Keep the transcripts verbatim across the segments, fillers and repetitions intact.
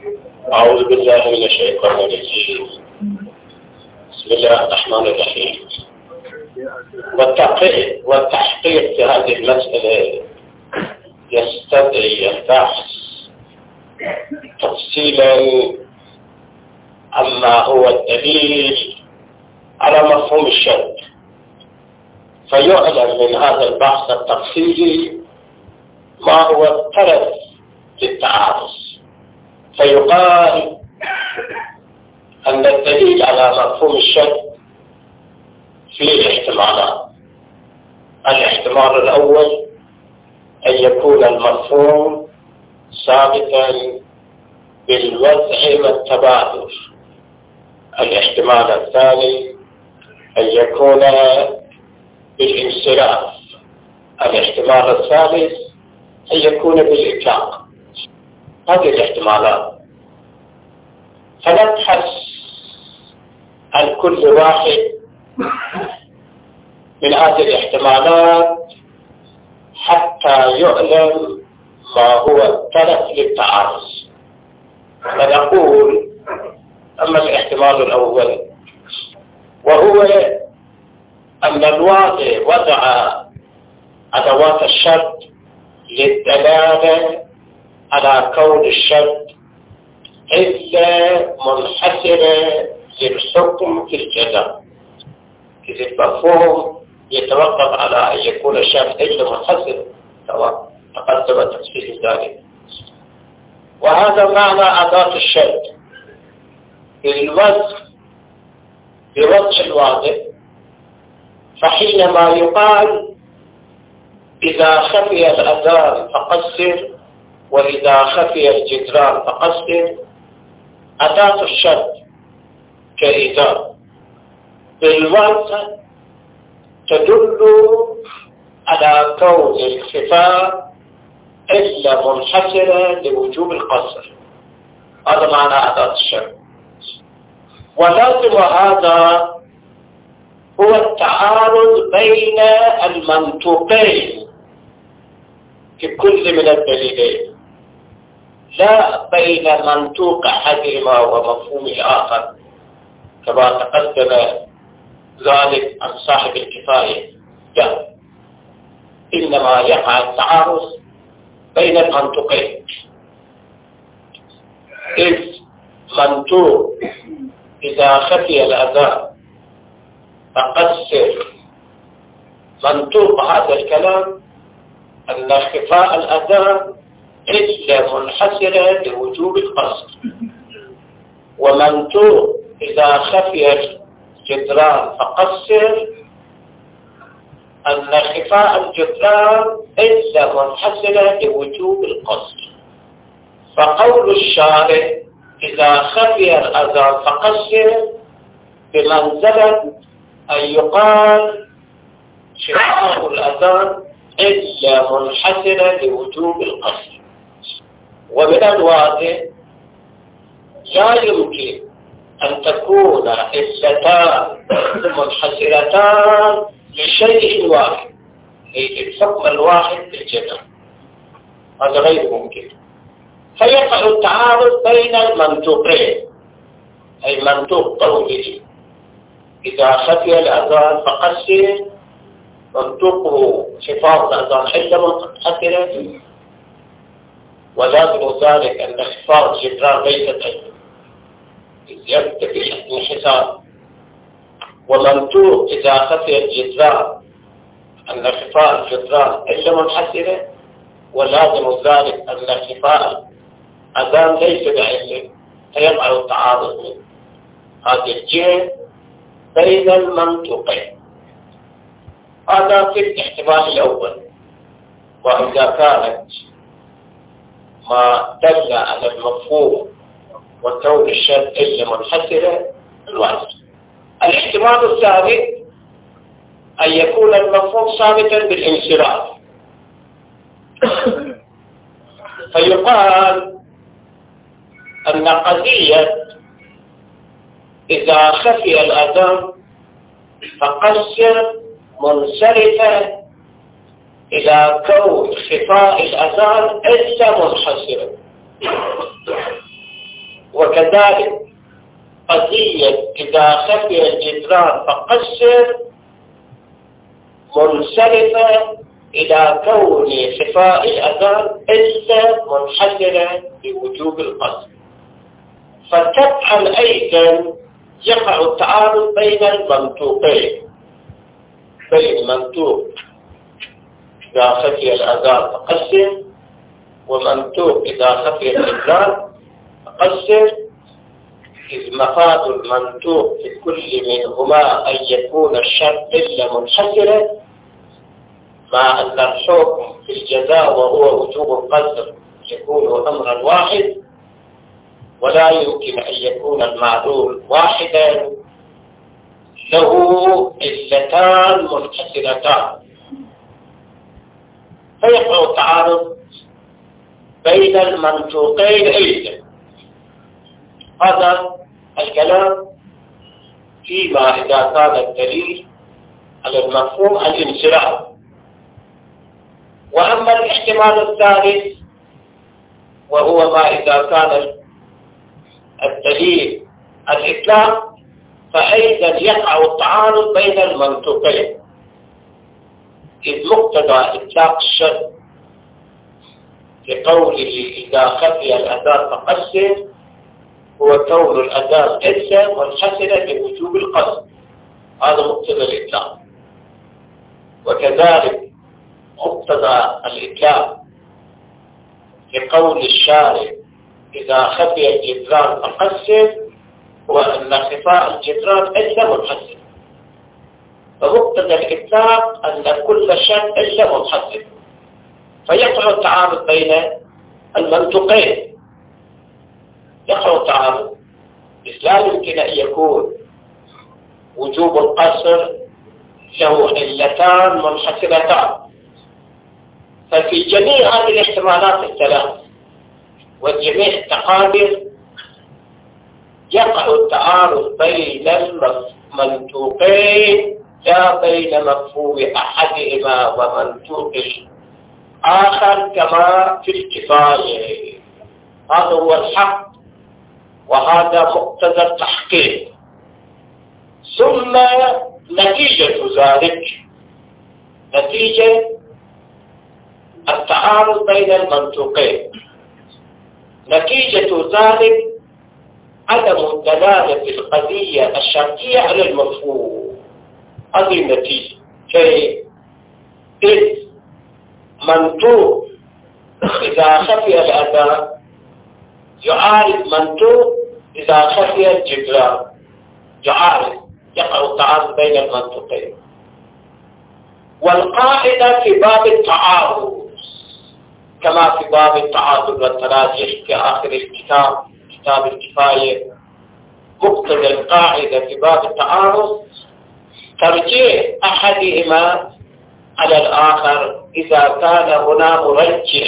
أعوذ بالله من الشيطان الرجيم. بسم الله الرحمن الرحيم. والتحقيق والتحقيق في هذه المسألة يستدعي البحث تفصيلا عما هو الدليل على مفهوم الشرط، فيعلم من هذا البحث التفصيلي ما هو الطرف للتعارض، فيقال أن الدليل على مفهوم الشرط فيه احتمالات. الاحتمال الأول أن يكون المفهوم ثابتا بالوضع والتبادل. الاحتمال الثاني أن يكون بالانصراف. الاحتمال الثالث أن يكون بالإطلاق. هذه الاحتمالات، فنبحث عن كل واحد من هذه الاحتمالات حتى يعلم ما هو الطرف للتعارض. فنقول: أما الاحتمال الأول وهو أن الواضع وضع أدوات الشرط للدلالة على كون الشرط إلا منحسرة للحكم في الجزاء، إذا المفهوم يتوقف على أن يكون الشرط إلا منحسر، تقدم تفصيل ذلك. وهذا معنى أداة الشرط بالوضع بوضع الواضع. فحينما يقال إذا خفي الأذان فقصر وإذا خفي الجدران فقصر، أداة الشرط كإذا بالوضع تدل على كون الخفاء إلا منحسرة لوجوب القصر. هذا معنى أداة الشرط. ولازم هذا هو التعارض بين المنطوقين في كل من الدليلين، لا بين منطوق أحدهما ومفهوم الآخر كما تقدم ذلك عن صاحب الكفاية. لا، إنما يقع التعارض بين المنطوقين. إذ منطوق إذا خفي الأذان فقصر، منطوق هذا الكلام أن خفاء الأذان إلا منحسرة لوجوب القصر. ومنطوق إذا خفي الجدران فقصر أن خفاء الجدران إلا منحسرة لوجوب القصر. فقول الشارع إذا خفي الأذان فقصر بمنزلة أن يقال خفاء الأذان إلا منحسرة لوجوب القصر. ومن الواضح لا يمكن أن تكون علتان منحسرتان لشيء واحد، أي الحكم الواحد بالجنة، هذا غير ممكن. فيقع التعارض بين المنطوقين، أي منطوق قوله إذا خفي الأذان فقصر، منطوقه خفاء الأذان إلا منحسرة، ولازم ذلك أن خفاء الجدران ليست يرتفع الانحسار. ومنطوق إذا خفي الجدران أن خفاء الجدران إلا منحسرة، ولازم ذلك أن خفاء الأذان ليس بعلة، فيقع التعارض من هذه الجهة بين المنطوقين. هذا في الاحتمال الأول. وإذا كانت ما دل على المفهوم وكون الشرط إلا منحسرة الواجب. الاحتمال الثاني أن يكون المفهوم ثابتا بالانصراف، فيقال أن قضية إذا خفي الأذان فقصر منصرفة إلى كون خفاء الأذان إلا منحسرا. وكذلك قضية إذا خفي الجدران فقصر منصرفة إلى كون خفاء الأذان إلا منحسرة بوجوب القصر. فتبعا أيضا يقع التعارض بين المنطوقين، بين المنطوق إذا خفي الأذان فقصر ومنطوق إذا خفي الجدران فقصر، إذ مفاد المنطوق في كل منهما أن يكون الشرط إلا منحسرا، مع أن الحكم في الجزاء وهو وجوب القصر يكون أمرا واحد، ولا يمكن أن يكون المعلول واحدا له علتان منحسرتان، فيقع التعارض بين المنطوقين أيضا. هذا الكلام فيما إذا كان الدليل على المفهوم الانصراف. وأما الاحتمال الثالث وهو ما إذا كان الدليل الإطلاق، فأيضا يقع التعارض بين المنطوقين، إذ مقتضى إطلاق الشرط لقوله إذا خفي الأذان فقصر هو كون الأذان ليس منحسرا بوجوب القصد، هذا مقتضى الإطلاق. وكذلك مقتضى الإطلاق لقول الشارع إذا خفي الجدران فقصر هو أن خفاء الجدران ليس منحسر، فمقتضى الإطلاق أن كل شيء ليس منحسر، فيقع التعارض بين المنطقين، يقع التعارض، بس لا يمكن أن يكون وجوب القصر له علتان منحسرتان. ففي جميع هذه الاحتمالات الثلاث وجميع التقابل يقع التعارض بين المنطوقين لا بين مفهوم أحدهما ومنطوق الآخر كما في الكفاية. هذا هو الحق وهذا مقتضى التحقيق. ثم نتيجة ذلك، نتيجة التعارض بين المنطوقين، نتيجة ذلك عدم الدلالة القضية الشرطية على المفهوم. هذه النتيجة، كي إذ منطوق إذا خفي الأذان يعارض منطوق إذا خفي الجدران، يعارض، يقع التعارض بين المنطوقين. والقاعدة في باب التعارض كما في باب التعارض والتراجح في آخر الكتاب كتاب الكفاية، مقتضى القاعدة في باب التعارض ترجيح أحدهما على الآخر إذا كان هنا مرجح،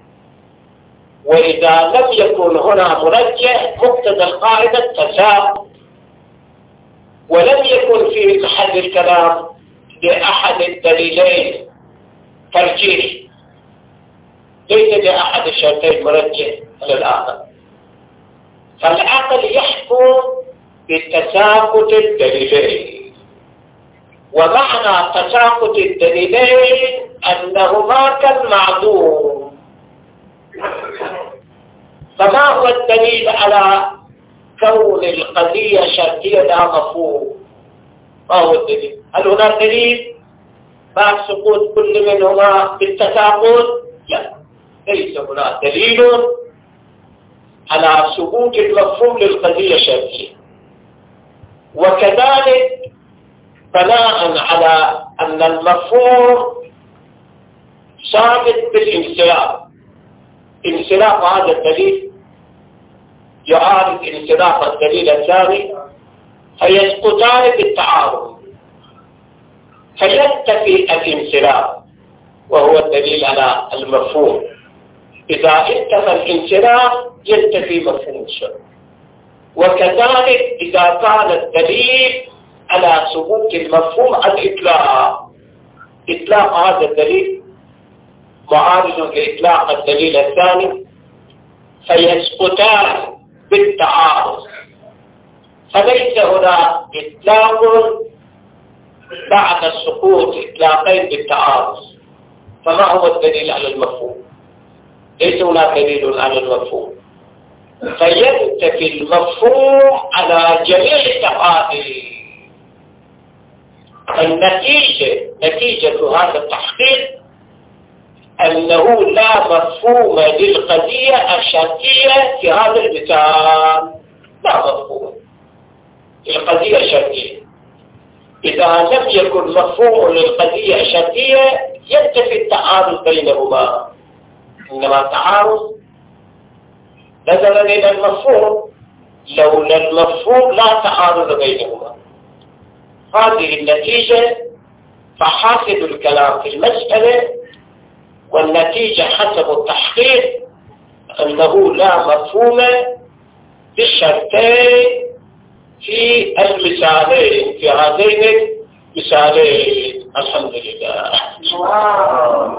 وإذا لم يكن هنا مرجح مقتضى القاعدة التساوي، ولم يكن في محل الكلام لأحد الدليلين ترجيح، ليس لأحد الشرطين مرجح على الآخر، فالعقل يحكم بتساقط الدليلين. ومعنى تساقط الدليلين أنهما كالمعدوم. فما هو الدليل على كون القضية شرطية لا مفهوم؟ ما هو الدليل؟ هل هناك دليل بعد سقوط كل منهما بالتساقط؟ لا، ليس هناك دليل على ثبوت المفهوم للقضية الشرطية. وكذلك بناء على أن المفهوم ثابت بالانصراف، انصراف هذا الدليل يعارض انصراف الدليل الثاني، فيسقطان بالتعارض، فينتفي الانصراف وهو الدليل على المفهوم. إذا انتفى الانصراف ينتفي مفهوم الشرط. وكذلك إذا كان الدليل على ثبوت المفهوم الإطلاق، إطلاق هذا الدليل معارض لإطلاق الدليل الثاني، فيسقطان بالتعارض، فليس هنا إطلاق بعد السقوط إطلاقين بالتعارض. فما هو الدليل على المفهوم؟ ليس هناك دليل على المفهوم، فينتفي المفهوم على جميع التقاضي. النتيجة نتيجة هذا التحقيق أنه لا مفهوم للقضية الشرطية في هذا المثال، لا مفهوم للقضية الشرطية. إذا لم يكن مفهوم للقضية الشرطية ينتفي التعارض بينهما، إنما التعارض نظرا إلى المفهوم، لولا المفهوم لا تعارض بينهما. هذه النتيجة فحاصل الكلام في المسألة، والنتيجة حسب التحقيق أنه لا مفهوم بالشرطين في المثالين، في هذين المثالين. الحمد لله.